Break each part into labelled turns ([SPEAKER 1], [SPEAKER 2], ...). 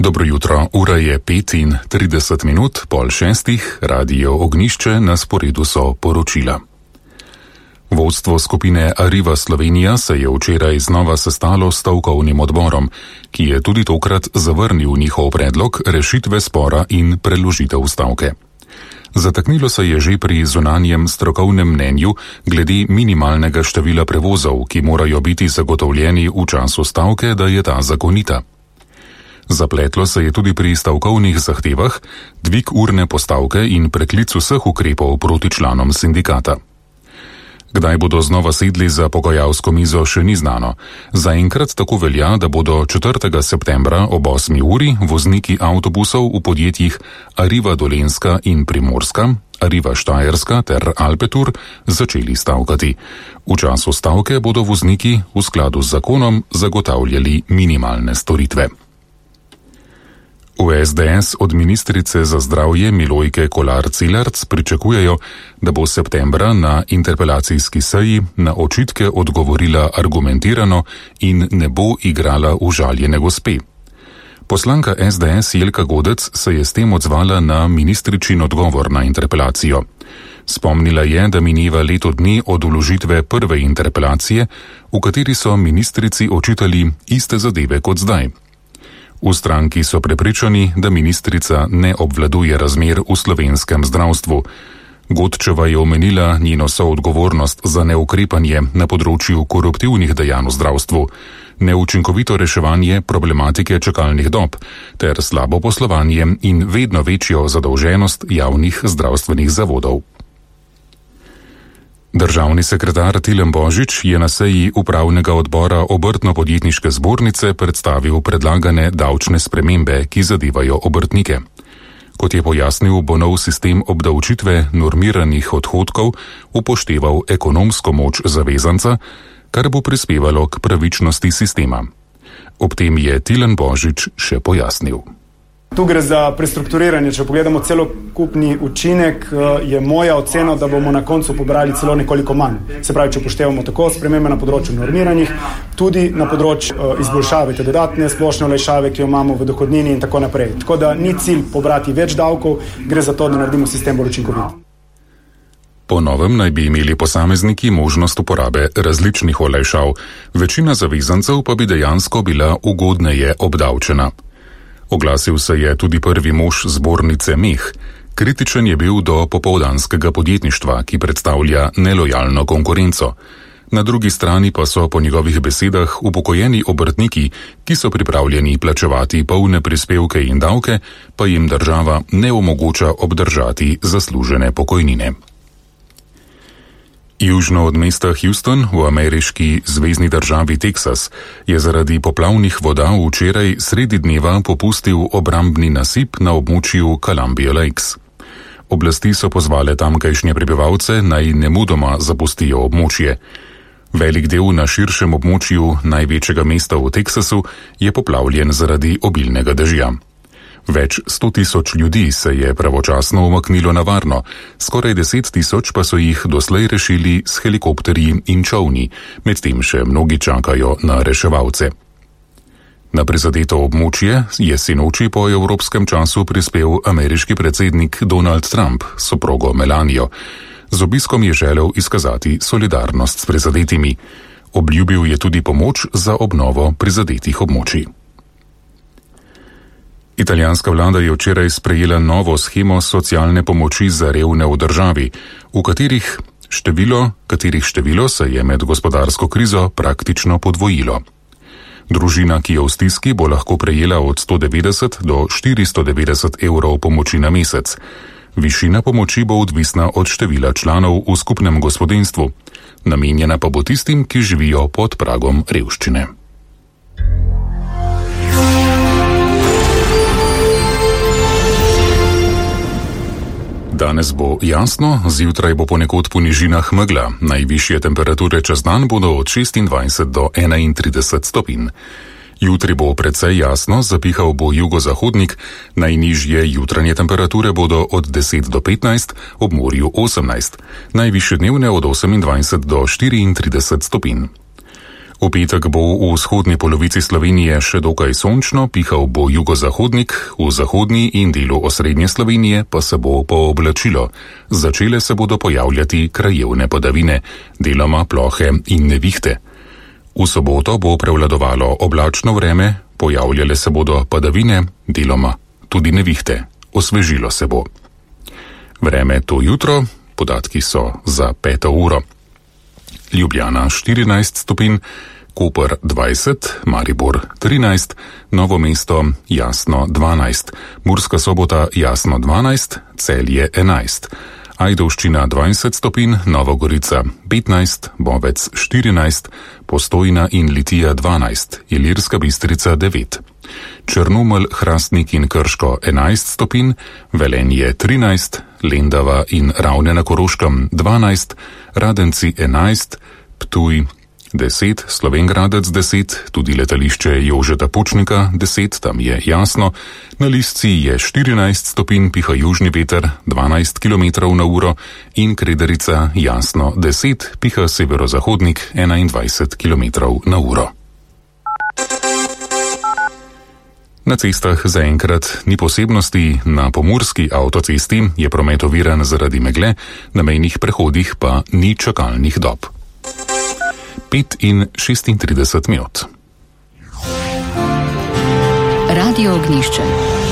[SPEAKER 1] Dobro jutro, ura je 5:30, 5:30, Radio Ognjišče, na sporedu so poročila. Vodstvo skupine Arriva Slovenija se je včeraj znova sestalo s stavkovnim odborom, ki je tudi tokrat zavrnil njihov predlog rešitve spora in preložitev stavke. Zataknilo se je že pri zunanjem strokovnem mnenju glede minimalnega števila prevozov, ki morajo biti zagotovljeni v času stavke, da je ta zakonita. Zapletlo se je tudi pri stavkovnih zahtevah, dvig urne postavke in preklic vseh ukrepov proti članom sindikata. Kdaj bodo znova sedli za pogajalsko mizo, še ni znano. Zaenkrat tako velja, da bodo 4. septembra ob 8. uri vozniki avtobusov v podjetjih Arriva Dolenjska in Primorska, Arriva Štajerska ter Alpetur začeli stavkati. V času stavke bodo vozniki v skladu z zakonom zagotavljali minimalne storitve. V SDS od ministrice za zdravje Milojke Kolar Celarc pričakujejo, da bo septembra na interpelacijski seji na očitke odgovorila argumentirano in ne bo igrala užaljene gospe. Poslanka SDS Jelka Godec se je s tem odzvala na ministričin odgovor na interpelacijo. Spomnila je, da mineva leto dni od vložitve prve interpelacije, v kateri so ministrici očitali iste zadeve kot zdaj. V stranki so prepričani, da ministrica ne obvladuje razmer v slovenskem zdravstvu. Godčeva je omenila njeno soodgovornost za neukrepanje na področju koruptivnih dejanj v zdravstvu, neučinkovito reševanje problematike čakalnih dob ter slabo poslovanje in vedno večjo zadolženost javnih zdravstvenih zavodov. Državni sekretar Tilen Božič je na seji upravnega odbora Obrtno-podjetniške zbornice predstavil predlagane davčne spremembe, ki zadevajo obrtnike. Kot je pojasnil, bo nov sistem obdavčitve normiranih odhodkov upošteval ekonomsko moč zavezanca, kar bo prispevalo k pravičnosti sistema. Ob tem je Tilen Božič še pojasnil.
[SPEAKER 2] Tu gre za prestrukturiranje. Če pogledamo celokupni učinek, je moja ocena, da bomo na koncu pobrali celo nekoliko manj. Se pravi, če upoštevamo tako spremembe na področju normiranih, tudi na področju izboljšave, te dodatne splošne olajšave, ki jo imamo v dohodnini in tako naprej. Tako da ni cilj pobrati več davkov, gre za to, da naredimo sistem bolj učinkovit.
[SPEAKER 1] Po novem naj bi imeli posamezniki možnost uporabe različnih olajšav, večina zavezancev pa bi dejansko bila ugodneje obdavčena. Oglasil se je tudi prvi mož zbornice Meh. Kritičen je bil do popoldanskega podjetništva, ki predstavlja nelojalno konkurenco. Na drugi strani pa so po njegovih besedah upokojeni obrtniki, ki so pripravljeni plačevati polne prispevke in davke, pa jim država ne omogoča obdržati zaslužene pokojnine. Južno od mesta Houston v ameriški zvezni državi Teksas je zaradi poplavnih voda včeraj sredi dneva popustil obrambni nasip na območju Columbia Lakes. Oblasti so pozvale tamkajšnje prebivalce, naj nemudoma zapustijo območje. Velik del na širšem območju največjega mesta v Teksasu je poplavljen zaradi obilnega dežja. Več 100.000 ljudi se je pravočasno umaknilo na varno, skoraj 10.000 pa so jih doslej rešili s helikopterji in čovni, medtem še mnogi čakajo na reševalce. Na prizadeto območje je sinoči po evropskem času prispel ameriški predsednik Donald Trump s soprogo Melanijo. Z obiskom je želel izkazati solidarnost s prizadetimi. Obljubil je tudi pomoč za obnovo prizadetih območij. Italijanska vlada je včeraj sprejela novo shemo socialne pomoči za revne v državi, katerih število se je med gospodarsko krizo praktično podvojilo. Družina, ki je v stiski, bo lahko prejela od 190 do 490 evrov pomoči na mesec. Višina pomoči bo odvisna od števila članov v skupnem gospodinjstvu, namenjena pa bo tistim, ki živijo pod pragom revščine. Danes bo jasno, zjutraj bo ponekod po nižinah megla, najvišje temperature čez dan bodo od 26 do 31 stopinj. Jutri bo precej jasno, zapihal bo jugozahodnik, najnižje jutranje temperature bodo od 10 do 15, ob morju 18, najvišje dnevne od 28 do 34 stopinj. V petek bo v vzhodni polovici Slovenije še dokaj sončno, pihal bo jugozahodnik, v zahodni in delu osrednje Slovenije pa se bo pooblačilo. Začele se bodo pojavljati krajevne padavine, deloma plohe in nevihte. V soboto bo prevladovalo oblačno vreme, pojavljale se bodo padavine, deloma tudi nevihte. Osvežilo se bo. Vreme to jutro, podatki so za 5. uro. Ljubljana 14 stopinj, Koper 20, Maribor 13, Novo mesto jasno 12, Murska Sobota jasno 12, Celje 11, Ajdovščina 20 stopinj, Nova Gorica 15, Bovec 14, Postojna in Litija 12, Ilirska Bistrica 9, Črnomelj, Hrastnik in Krško 11 stopinj, Velenje 13, Lendava in Ravne na Koroškem 12, Radenci 11, Ptuj 10, Slovenj Gradec 10, tudi letališče Jožeta Pučnika 10, tam je jasno, na Lisci je 14 stopinj, piha južni veter 12 km/h in Krederica jasno 10, piha severozahodnik 21 km/h. Na cestah zaenkrat ni posebnosti, na pomurski avtocesti je promet oviran zaradi megle, na mejnih prehodih pa ni čakalnih dob. 5:36 minut.
[SPEAKER 3] Radio Ognišče.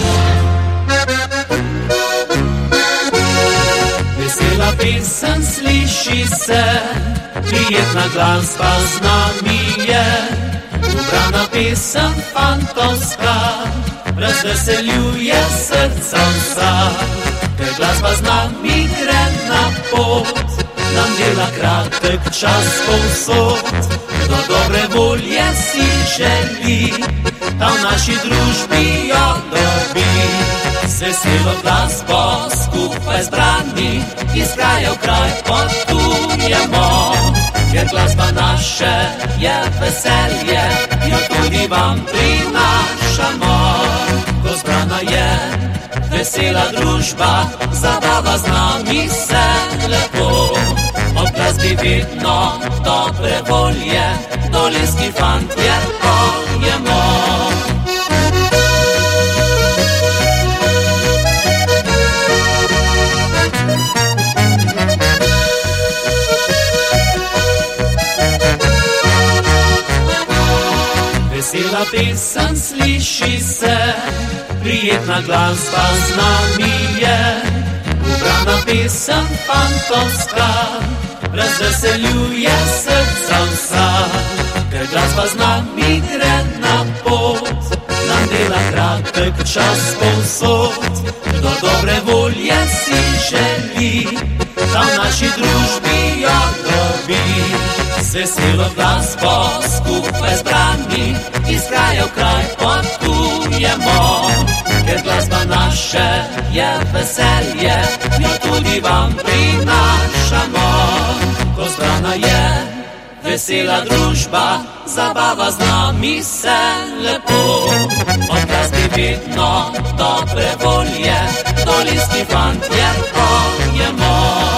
[SPEAKER 4] Vesela pesem sliši se, prijetna glasba z nami je. Ubrana pesem fantovska, razveseljuje srca vsa. Ker glasba z nami gre na pot, nam dela kratek čas povsod. Do dobre volje si želi, da v naši družbi jo dobi. Z veselo glasbo skupaj zbrani, iz kraja v kraj potujemo. Ker glasba naše je veselje, jo tudi vam prinašamo. Ko zbrana je vesela družba, zabava z nami se lepo. Ob glasbi vedno dobre volje, dolenjski fantje pojemo. Vesela pesem sliši se, prijetna glasba z nami je. Ubrana pesem fantovska, razveseljuje srca vsa. Ker glasba z nami gre na pot, nam dela kratek čas povsod. Do dobre volje si želi, da v naši družbi jo dobi. Z veselo glasbo skupaj zbrani, iz kraja v kraj potujemo. Ker glasba naše je veselje, jo tudi vam prinašamo. Ko zbrana je vesela družba, zabava z nami se lepo. Od glasbi vedno dobre volje, dolenjski fantje pojemo.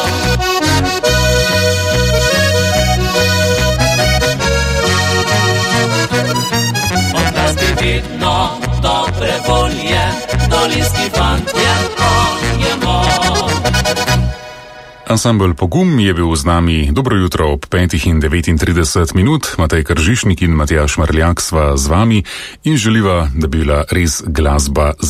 [SPEAKER 4] Vedno dobre volje, dolenjski fantje pojemo.
[SPEAKER 1] Ansambel Pogum je bil z nami. Dobro jutro ob 5:39 minut. Matej Kržišnik in Matjaž Marljak sva z vami in želiva, da bi bila res glasba